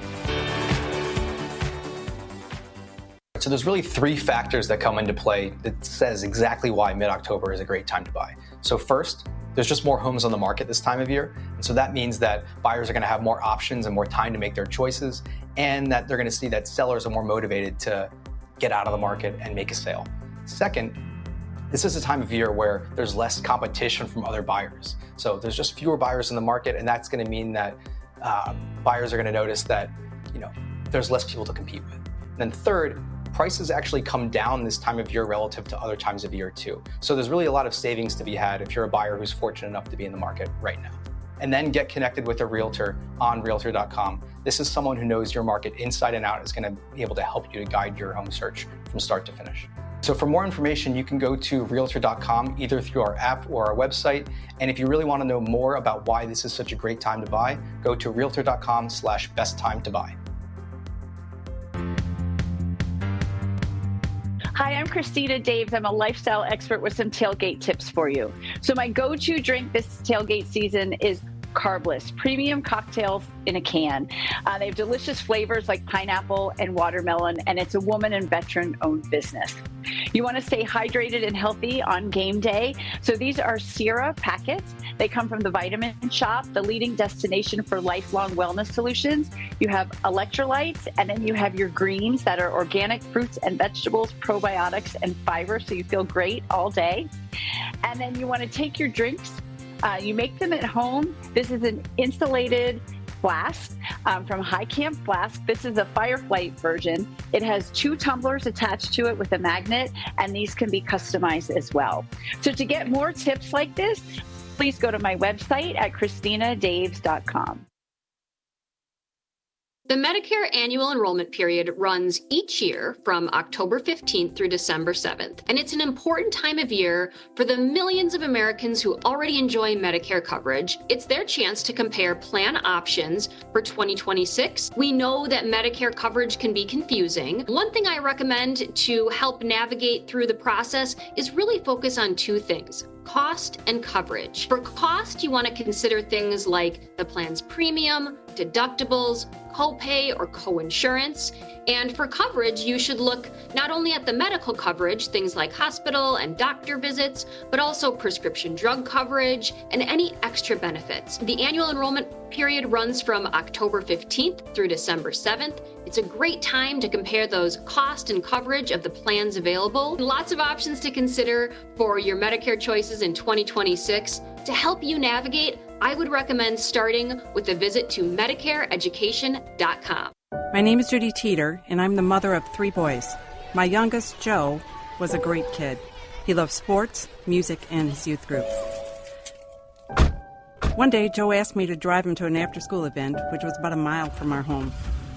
Speaker 1: So there's really three factors that come into play that says exactly why mid-October is a great time to buy. So first, there's just more homes on the market this time of year. And so that means that buyers are going to have more options and more time to make their choices, and that they're going to see that sellers are more motivated to get out of the market and make a sale. Second, this is a time of year where there's less competition from other buyers. So there's just fewer buyers in the market, and that's going to mean that buyers are going to notice that, there's less people to compete with. And then third, prices actually come down this time of year relative to other times of year too. So there's really a lot of savings to be had if you're a buyer who's fortunate enough to be in the market right now. And then get connected with a realtor on Realtor.com. This is someone who knows your market inside and out, is going to be able to help you to guide your home search from start to finish. So for more information, you can go to Realtor.com either through our app or our website. And if you really want to know more about why this is such a great time to buy, go to Realtor.com/best time to buy.
Speaker 4: Hi, I'm Christina Daves. I'm a lifestyle expert with some tailgate tips for you. So my go-to drink this tailgate season is Carbless, premium cocktails in a can. They have delicious flavors like pineapple and watermelon, and it's a woman and veteran-owned business. You want to stay hydrated and healthy on game day. So these are Sierra packets. They come from the Vitamin Shop, the leading destination for lifelong wellness solutions. You have electrolytes, and then you have your greens that are organic fruits and vegetables, probiotics, and fiber, so you feel great all day. And then you want to take your drinks. You make them at home. This is an insulated flask from High Camp Flask. This is a Firefly version. It has 2 tumblers attached to it with a magnet, and these can be customized as well. So to get more tips like this, please go to my website at ChristinaDaves.com.
Speaker 5: The Medicare annual enrollment period runs each year from October 15th through December 7th, and it's an important time of year for the millions of Americans who already enjoy Medicare coverage. It's their chance to compare plan options for 2026. We know that Medicare coverage can be confusing. One thing I recommend to help navigate through the process is really focus on 2 things: cost and coverage. For cost, you want to consider things like the plan's premium, deductibles, copay or coinsurance. And for coverage, you should look not only at the medical coverage, things like hospital and doctor visits, but also prescription drug coverage and any extra benefits. The annual enrollment period runs from October 15th through December 7th. It's a great time to compare those cost and coverage of the plans available. Lots of options to consider for your Medicare choices in 2026. To help you navigate, I would recommend starting with a visit to MedicareEducation.com.
Speaker 11: My name is Judy Teeter, and I'm the mother of 3 boys. My youngest, Joe, was a great kid. He loved sports, music, and his youth group. One day, Joe asked me to drive him to an after-school event, which was about a mile from our home.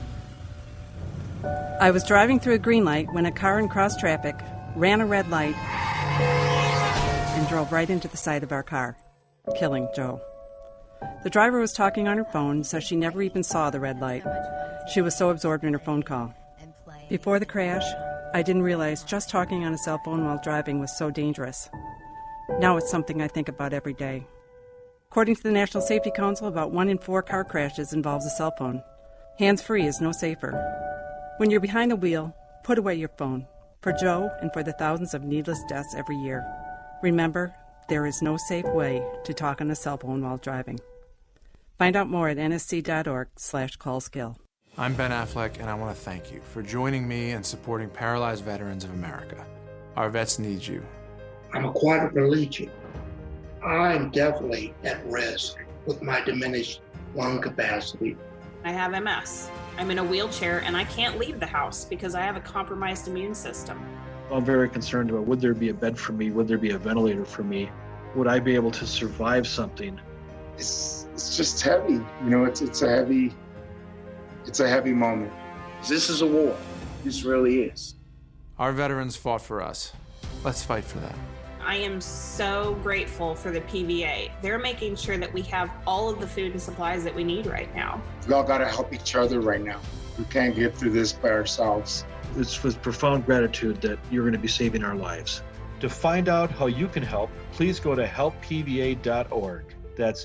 Speaker 11: I was driving through a green light when a car in cross traffic ran a red light and drove right into the side of our car, killing Joe. The driver was talking on her phone, so she never even saw the red light. She was so absorbed in her phone call. Before the crash, I didn't realize just talking on a cell phone while driving was so dangerous. Now it's something I think about every day. According to the National Safety Council, about 1 in 4 car crashes involves a cell phone. Hands-free is no safer. When you're behind the wheel, put away your phone. For Joe and for the thousands of needless deaths every year. Remember, there is no safe way to talk on a cell phone while driving. Find out more at nsc.org/callskill.
Speaker 24: I'm Ben Affleck, and I want to thank you for joining me and supporting Paralyzed Veterans of America. Our vets need you.
Speaker 25: I'm a quadriplegic. I'm definitely at risk with my diminished lung capacity.
Speaker 26: I have MS. I'm in a wheelchair, and I can't leave the house because I have a compromised immune system.
Speaker 27: I'm very concerned about, would there be a bed for me? Would there be a ventilator for me? Would I be able to survive something?
Speaker 28: It's just heavy. You know, it's a heavy moment. This is a war. This really is.
Speaker 24: Our veterans fought for us. Let's fight for them.
Speaker 26: I am so grateful for the PVA. They're making sure that we have all of the food and supplies that we need right now.
Speaker 28: We all got to help each other right now. We can't get through this by ourselves.
Speaker 27: It's with profound gratitude that you're going to be saving our lives. To find out how you can help, please go to helppva.org. That's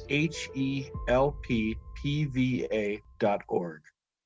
Speaker 27: HELPPVA.org.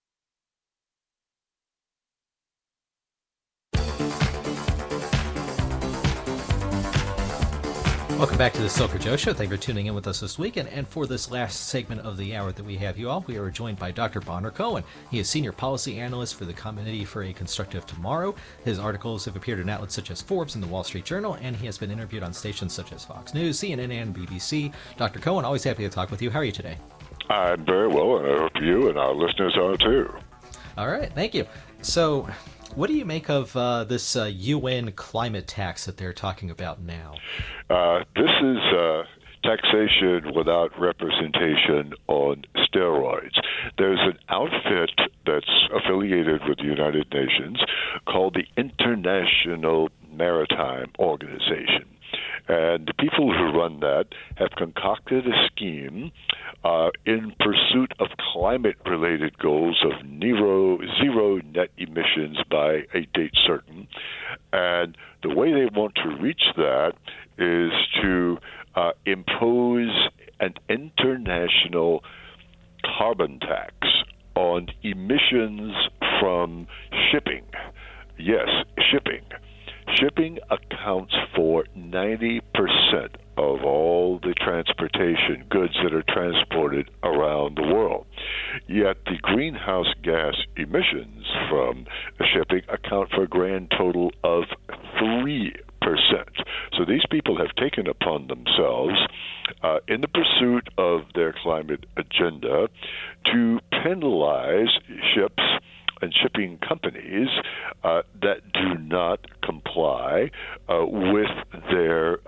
Speaker 2: Welcome back to the Silker Joe Show. Thank you for tuning in with us this week. And for this last segment of the hour that we have you all, we are joined by Dr. Bonner Cohen. He is Senior Policy Analyst for the Committee for a Constructive Tomorrow. His articles have appeared in outlets such as Forbes and the Wall Street Journal, and he has been interviewed on stations such as Fox News, CNN, and BBC. Dr. Cohen, always happy to talk with you. How are you today?
Speaker 3: I'm very well, and I hope you and our listeners are too.
Speaker 2: All right, thank you. So, what do you make of this UN climate tax that they're talking about now?
Speaker 3: This is taxation without representation on steroids. There's an outfit that's affiliated with the United Nations called the International Maritime Organization. And the people who run that have concocted a scheme in pursuit of climate-related goals of zero net emissions by a date certain. And the way they want to reach that is to impose an international carbon tax on emissions from shipping. Yes, shipping. Shipping accounts for 90% of all the transportation goods that are transported around the world. Yet the greenhouse gas emissions from shipping account for a grand total of 3%. So these people have taken upon themselves, in the pursuit of their climate agenda, to penalize ships and shipping companies that do not comply with their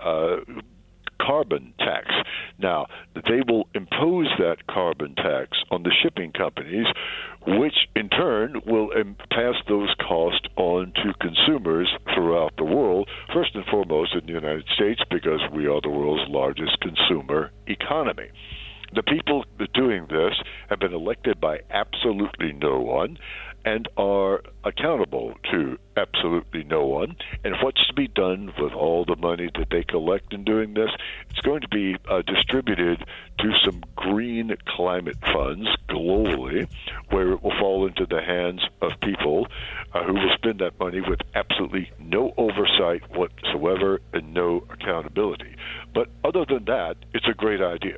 Speaker 3: carbon tax. Now, they will impose that carbon tax on the shipping companies, which in turn will pass those costs on to consumers throughout the world, first and foremost in the United States, because we are the world's largest consumer economy. The people doing this have been elected by absolutely no one and are accountable to absolutely no one. And what's to be done with all the money that they collect in doing this? It's going to be distributed to some green climate funds globally, where it will fall into the hands of people who will spend that money with absolutely no oversight whatsoever and no accountability. But other than that, it's a great idea.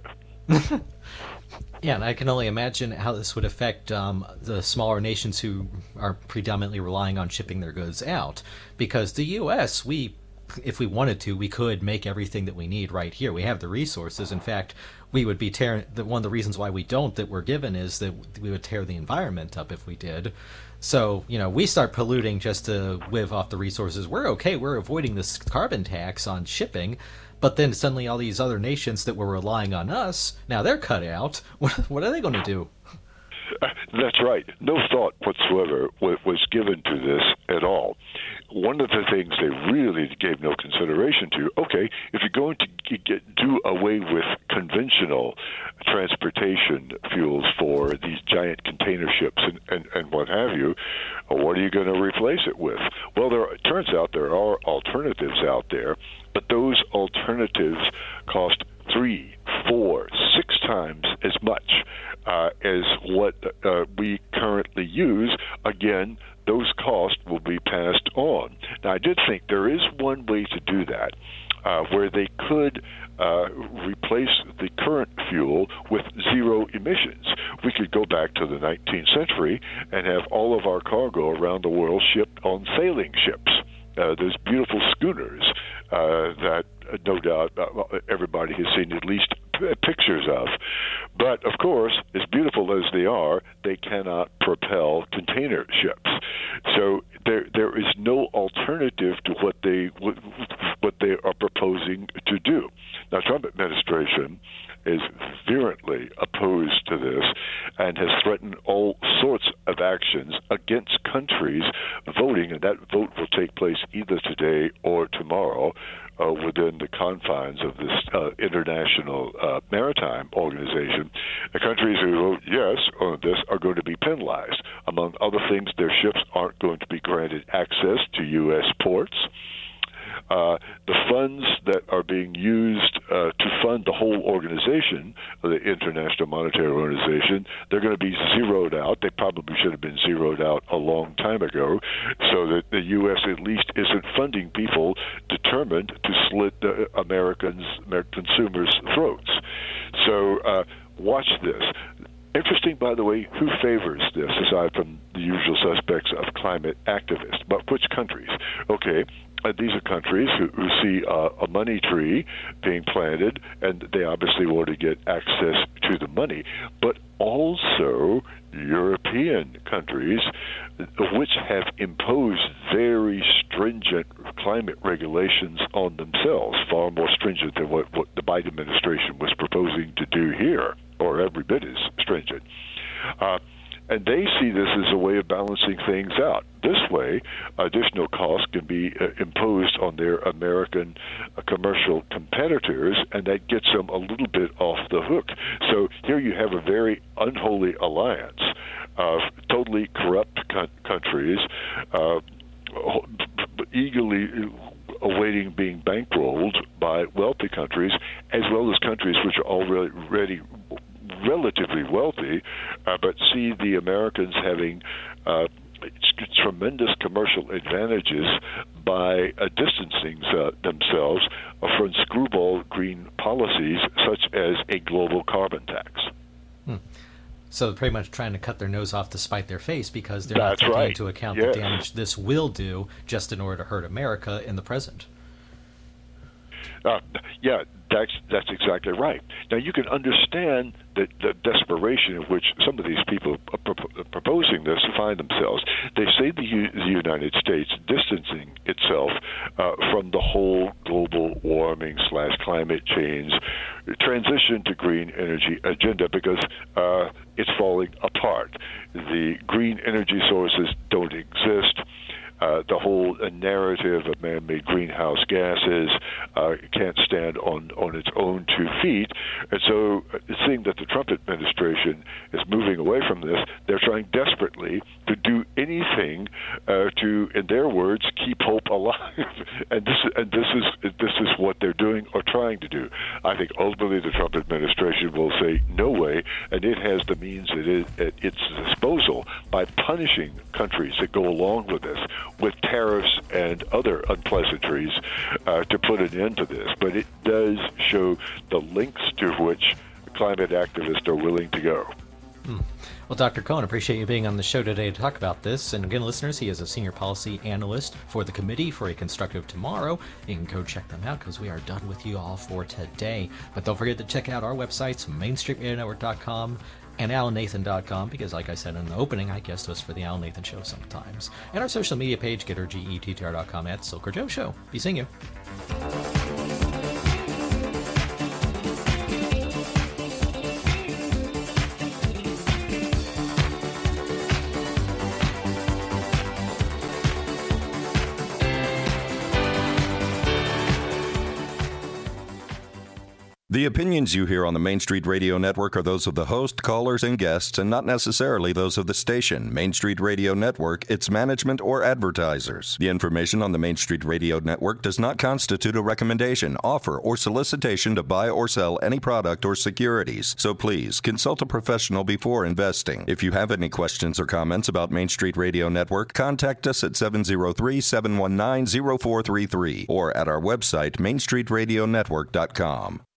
Speaker 2: Yeah, and I can only imagine how this would affect the smaller nations who are predominantly relying on shipping their goods out. Because the U.S., if we wanted to, we could make everything that we need right here. We have the resources. In fact, we would be tearing. One of the reasons why we don't, that we're given, is that we would tear the environment up if we did. So, we start polluting just to live off the resources. We're okay. We're avoiding this carbon tax on shipping. But then suddenly all these other nations that were relying on us, now they're cut out. What are they going to do?
Speaker 3: That's right. No thought whatsoever was given to this at all. One of the things they really gave no consideration to, okay, if you're going to do away with conventional transportation fuels for these giant container ships and what have you, what are you going to replace it with? Well, it turns out there are alternatives out there, but those alternatives cost 3, 4, 6 times as much as what we currently use. Again, those costs will be passed on. Now, I did think there is one way to do that, where they could replace the current fuel with zero emissions. We could go back to the 19th century and have all of our cargo around the world shipped on sailing ships. Those beautiful schooners that no doubt everybody has seen at least pictures of. But, of course, as beautiful as they are, they cannot propel container ships. So there is no alternative to what they are proposing to do. Now, Trump administration is virulently opposed to this and has threatened all sorts of actions against countries voting, and that vote will take place either today or tomorrow, within the confines of this international maritime organization. The countries who vote yes on this are going to be penalized. Among other things, their ships aren't going to be granted access to U.S. ports. The funds that are being used to fund the whole organization, the International Monetary Organization, they're going to be zeroed out. They probably should have been zeroed out a long time ago, so that the U.S. at least isn't funding people determined to slit American consumers' throats. So watch this. Interesting, by the way, who favors this, aside from the usual suspects of climate activists, but which countries? Okay, these are countries who see a money tree being planted, and they obviously want to get access to the money, but also European countries, which have imposed very stringent climate regulations on themselves, far more stringent than what the Biden administration was proposing to do here, or every bit as stringent. And they see this as a way of balancing things out. This way, additional costs can be imposed on their American commercial competitors, and that gets them a little bit off the hook. So here you have a very unholy alliance of totally corrupt countries eagerly awaiting being bankrolled by wealthy countries, as well as countries which are already relatively wealthy, but see the Americans having tremendous commercial advantages by distancing themselves from screwball green policies such as a global carbon tax.
Speaker 2: So they're pretty much trying to cut their nose off to spite their face, because they're not taking into account the damage this will do just in order to hurt America in the present.
Speaker 3: Yeah, that's exactly right. Now, you can understand the desperation in which some of these people proposing this find themselves. They say the United States distancing itself from the whole global warming / climate change transition to green energy agenda, because it's falling apart. The green energy sources don't exist. The whole narrative of man-made greenhouse gases can't stand on its own 2 feet. And so seeing that the Trump administration is moving away from this, they're trying desperately to do anything to, in their words, keep hope alive. and this is what they're doing or trying to do. I think ultimately the Trump administration will say no way, and it has the means at its disposal by punishing countries that go along with this, with tariffs and other unpleasantries, to put an end to this. But it does show the lengths to which climate activists are willing to go.
Speaker 2: Well, Dr. Cohen, appreciate you being on the show today to talk about this. And again, listeners, he is a senior policy analyst for the Committee for a Constructive Tomorrow. You can go check them out, because we are done with you all for today. But don't forget to check out our websites, MainStreetRadioNetwork.com and AlanNathan.com, because like I said in the opening, I guest host for the Alan Nathan Show sometimes. And our social media page, GetterGettr.com at Silker Joe Show. Be seeing you.
Speaker 6: The opinions you hear on the Main Street Radio Network are those of the host, callers, and guests, and not necessarily those of the station, Main Street Radio Network, its management, or advertisers. The information on the Main Street Radio Network does not constitute a recommendation, offer, or solicitation to buy or sell any product or securities. So please, consult a professional before investing. If you have any questions or comments about Main Street Radio Network, contact us at 703-719-0433 or at our website, MainStreetRadioNetwork.com.